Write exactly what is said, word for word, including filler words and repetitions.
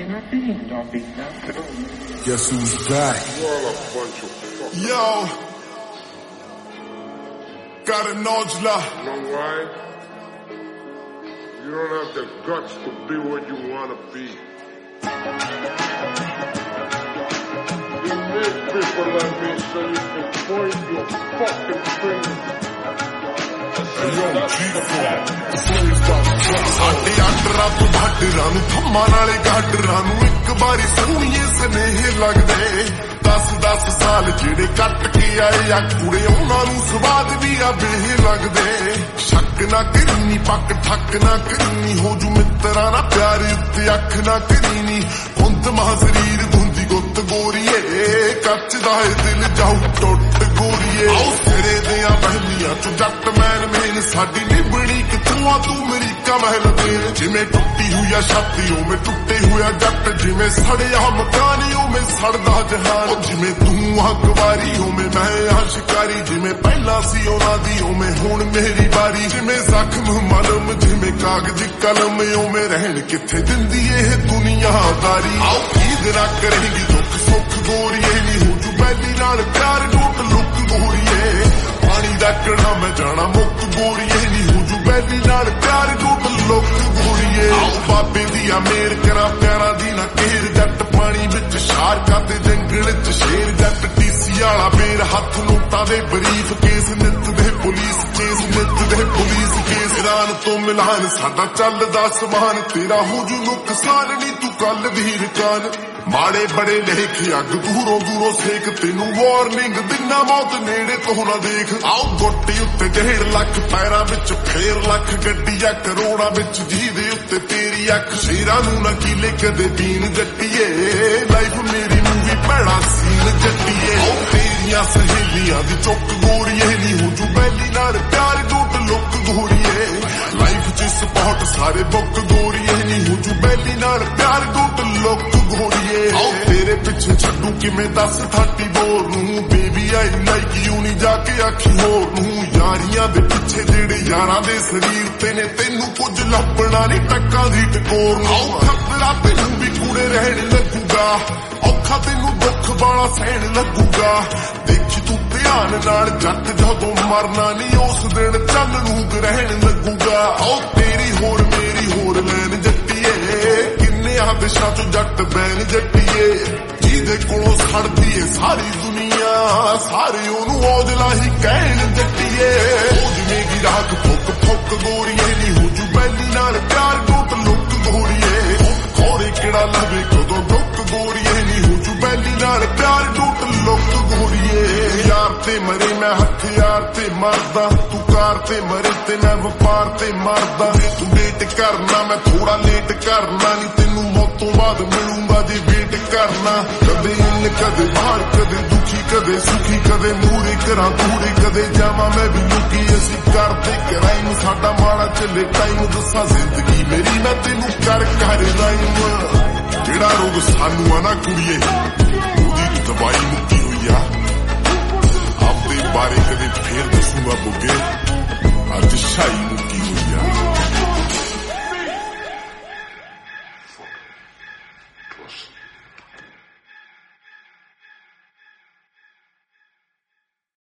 Guess who's back? Yo, got a nodula. You know why? You don't have the guts to be what you want to be. You need people like me so you can point your fucking finger. ਸਾਡੇ ਆਡਰਾਂ ਤੋਂ ਭਾਡਰਾਂ ਨੂੰ ਥੰਮਾਂ ਨਾਲੇ ਗਾਡਰਾਂ ਨੂੰ ਇੱਕ ਵਾਰੀ ਸੋਹਣੀਏ ਸਨੇਹ ਲੱਗਦੇ ਦਸ ਦਸ ਸਾਲ ਜਿਹੜੇ ਕੱਟ ਕੇ ਆਏ ਆ ਕੁੜੇ ਉਹਨਾਂ ਨੂੰ ਸਵਾਦ ਵੀ ਆ ਬੇਹ ਲੱਗਦੇ ਸ਼ੱਕ ਨਾ ਕਰੀਨੀ ਪੱਕ ਠੱਕ ਨਾ ਕਰੀਨੀ ਹੋ ਜੂ ਮਿੱਤਰਾਂ ਨਾ ਪਿਆਰ ਉੱਤੇ ਅੱਖ ਨਾ ਕਰੀਨੀ ਹੁੰਦ ਮਹਾ ਸਰੀਰ ਧੁੰਦੀ ਗੁੱਤ ਗੋਰੀਏ ਕੱਚ ਦਾ ਏ ਦਿਲ ਜਾਊ ਟੁੱਟ ਗੋਰੀਏ ਆਓ ਸਿਰੇ ਦੀਆਂ ਬਹਿਲੀਆਂ ਚੋਂ ਜੱਟ ਮੈਨ ਮੇਨ ਸਾਡੀ ਨਿਭਣੀ ਕਿੱਥੋਂ ਆ ਤੂੰ ਅਮਰੀਕਾ ਮਹਿਲ ਦੇ ਜਿਵੇਂ ਟੁੱਟੀ ਹੋਈ ਆ ਛਾਤੀ ਉਵੇਂ ਟੁੱਟੇ ਹੋਇਆ ਜੱਟ ਜਿਵੇਂ ਸੜਿਆ ਮਕਾਨ ਉਵੇਂ ਸੜਦਾ ਜਹਾਨ ਜਿਵੇਂ ਤੂੰ ਹੱਕਵਾਰੀ ਉਵੇਂ ਮੈਂ ਹਾਂ ਸ਼ਿਕਾਰੀ ਜਿਵੇਂ ਪਹਿਲਾਂ ਸੀ ਉਹਨਾਂ ਦੀ ਉਵੇਂ ਹੁਣ ਮੇਰੀ ਵਾਰੀ ਜਿਵੇਂ ਜ਼ਖਮ ਮਲਮ ਜਿਵੇਂ ਕਾਗਜ਼ ਕਲਮ ਉਵੇਂ ਰਹਿਣ ਕਿੱਥੇ ਦਿੰਦੀ ਇਹ ਦੁਨੀਆਦਾਰੀ ਆਓ ਈਦ ਨਾ ਕਰੇਗੀ ਦੁੱਖ ਸੁੱਖ ਗੋਰੀਏ ਨੀ ਹੋ ਜੂ ਬੈਲੀ ਨਾਲ ਪਿਆਰ ਲੁੱਟ ਲੁੱਕ ਗੋਰੀਏ ਪਾਣੀ ਦਾ ਕੜਾ ਮੈਂ ਜਾਣਾ ਮੁੱਕ ਗੋਰੀਏ ਨੀ ਹੋ ਜੂ ਬੈਲੀ ਨਾਲ ਪਿਆਰ ਲੁੱਟ ਲੁੱਕ ਗੋਰੀਏ ਆਓ ਬਾਬੇ ਦੀ ਆ ਮੇਰ ਕਰਾਂ ਪਿਆਰਾਂ ਦੀ ਨਾ ਕੇਰ ਜੱਟ ਪਾਣੀ ਵਿੱਚ ਸ਼ਾਰਕਾਂ ਤੇ ਜੰਗਲ ਚ ਸ਼ੇਰ ਜੱਟ ਟੀਸੀ ਵਾਲਾ ਬੇਰ ਹੱਥ ਨੋਟਾਂ ਦੇ ਬਰੀਫ ਕੇਸ ਨਿੱਤ ਦੇ ਪੁਲਿਸ ਕੇਸ ਨਿੱਤ ਦੇ ਪੁਲਿਸ ਕੇਸ ਰਾਨ ਤੋਂ ਮਿਲਾਨ ਸਾਡਾ ਚੱਲਦਾ ਸਮਾਨ ਤੇਰਾ ਹੋ ਜੂ ਨੁਕਸਾਨ ਨੀ ਤੂੰ ਕੱਲ ਵੀਰ ਕਾਨ ਮਾੜੇ ਬੜੇ ਲੇਖ ਅੱਗ ਦੂਰੋਂ ਦੂਰੋਂ ਸੇਕ ਤੈਨੂੰ ਵਾਰਨਿੰਗ ਦਿਨਾ ਮੌਤ ਨੇੜੇ ਤੋਂ ਨਾ ਦੇਖ ਆਓ ਗੋਟੀ ਉੱਤੇ ਡੇਢ ਲੱਖ ਪੈਰਾਂ ਵਿੱਚ ਫੇਰ ਲੱਖ ਗੱਡੀਆਂ ਕਰੋੜਾਂ ਵਿੱਚ ਜਿਹਦੇ ਉੱਤੇ ਤੇਰੀ ਅੱਖ ਸ਼ੇਰਾਂ ਨੂੰ ਨਾ ਕੀਲੇ ਕਦੇ ਦੀਨ ਜੱਟੀਏ ਲਾਈਫ ਮੇਰੀ ਮੂਵੀ ਭੈੜਾ ਸੀਨ ਜੱਟੀਏ ਆਓ ਤੇਰੀਆਂ ਸਹੇਲੀਆਂ ਦੀ ਚੁੱਕ ਗੋਰੀਏ ਨੀ ਹੋ ਜੂ ਬੈਲੀ ਨਾਲ ਪਿਆਰ ਡੁੱਟ ਲੁੱਕ ਗੋਰੀਏ ਲਾਈਫ ਚ ਸਪੋਰਟ ਸਾਰੇ ਬੁੱਕ ਗੋਰੀਏ ਨੀ ਹੋ ਜੂ ਬੈਲੀ ਨਾਲ ਪਿਆਰ ਡੁੱਟ ਲੁੱਕ ਗੋਰੀਏ ਆਓ ਤੇਰੇ ਪਿੱਛੇ ਛੱਡੂ ਕਿਵੇਂ ਦੱਸ ਥਾਟੀ ਬੋਰ ਨੂੰ ਬੇਬੀ ਆਈ ਲਾਈਕ ਯੂ ਨੀ ਜਾ ਕੇ ਆਖੀ ਹੋਰ ਨੂੰ ਯਾਰੀਆਂ ਦੇ ਪਿੱਛੇ ਜਿਹੜੇ ਯਾਰਾਂ ਦੇ ਸਰੀਰ ਤੇ ਨੇ ਤੈਨੂੰ ਕੁਝ ਲੱਭਣਾ ਨੀ ਟੱਕਾਂ ਦੀ ਟਕੋਰ ਨੂੰ ਆਓ ਖਤਰਾ ਤੈਨੂੰ ਵੀ ਕੂੜੇ ਰਹਿਣ ਲੱਗੂਗਾ ਔਖਾ ਤੈਨੂੰ ਦੁੱਖ ਵਾਲਾ ਸਹਿਣ ਲੱਗੂਗਾ ਦੇਖੀ ਤੂੰ ਧਿਆਨ ਨਾਲ ਜੱਟ ਜਦੋਂ ਮਰਨਾ ਨੀ ਉਸ ਦਿਨ ਚੰਨ ਨੂੰ ਗ੍ਰਹਿਣ ਲੱਗੂਗਾ ਆਓ ਤੇਰੀ ਹੋਰ ਮੇਰੀ ਹੋਰ ਲੈਣ ਜੱਟੀਏ ਕਿੰਨਿਆਂ ਦਿਸ਼ਾ ਚੋਂ ਜੱਟ ਬੈਨ ਜੱਟੀਏ ਜਿਹਦੇ ਕੋਲੋਂ ਛੜਦੀ ਏ ਸਾਰੀ ਦੁਨੀਆ ਸਾਰੇ ਉਹਨੂੰ ਔਜਲਾ ਹੀ ਕਹਿਣ ਜੱਟੀਏ ਉਹ ਜਿਵੇਂ ਕੀ ਰਾਤ ਫੁੱਕ ਫੁੱਕ ਗੋਰੀਏ ਨੀ ਹੋ ਜੂ ਬੈਲੀ ਨਾਲ ਪਿਆਰ ਡੁੱਟ ਲੁੱਕ ਗੋਰੀਏ ਖੋਰੇ ਕਿਹੜਾ ਲਵੇ ਕਦੋਂ ਦੁੱਖ ਗੋਰੀਏ ਨੀ ਹੋ ਜੂ ਬੈਲੀ ਨਾਲ ਪਿਆਰ ਡੁੱਟ ਲੁੱਕ ਗੋਰੀਏ ਯਾਰ ਤੇ ਮਰੇ ਮੈਂ ਹਥਿਆਰ ਤੇ ਮਰਦਾ ਤੂੰ ਕਾਰ ਤੇ ਮਰੇ ਤੇ ਮੈਂ ਵਪਾਰ ਤੇ ਮਰਦਾ ਤੂੰ ਵੇਟ ਕਰਨਾ ਮੈਂ ਥੋੜਾ ਲੇਟ ਕਰਨਾ ਨੀ ਤੈਨੂੰ ਮੌਤ ਤੋਂ ਬਾਅਦ ਮਿਲੂੰਗਾ ਜੇ ਵੇਟ ਕਰਨਾ ਕਦੇ ਇੰਨ ਕਦੇ ਬਾਹਰ ਕਦੇ ਦੁਖੀ ਕਦੇ ਸੁਖੀ ਕਦੇ ਮੂਰੇ ਕਰਾਂ ਦੂਰੇ ਕਦੇ ਜਾਵਾਂ ਮੈਂ ਵੀ ਲੁਕੀ ਅਸੀਂ ਕਰਦੇ ਕਰਾਈਮ ਸਾਡਾ ਮਾੜਾ ਚੱਲੇ ਟਾਈਮ ਦੱਸਾਂ ਜ਼ਿੰਦਗੀ ਮੇਰੀ ਮੈਂ ਤੈਨੂੰ ਕਰ ਕਰ ਰਾਈਮ ਜਿਹੜਾ ਰੋਗ ਸਾਨੂੰ ਆ ਨਾ ਕੁੜੀਏ ਉਹਦੀ ਦਵਾਈ ਮੁੱਕੀ ਹੋਈ ਆ ਆਪਦੇ ਬਾਰੇ ਕਦੇ ਫੇਰ